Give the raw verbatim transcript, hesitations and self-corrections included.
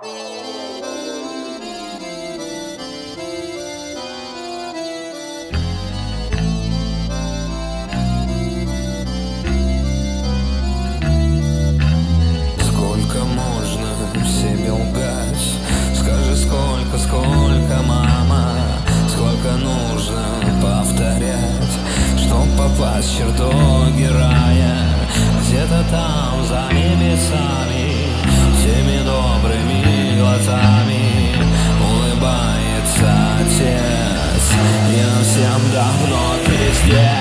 Сколько можно себе лгать? Скажи, сколько, сколько, мама? Сколько нужно повторять, чтоб попасть в чертоги рая? Где-то там, за небесами, теми добрыми глазами улыбается Отец, и нам всем давно пиздец.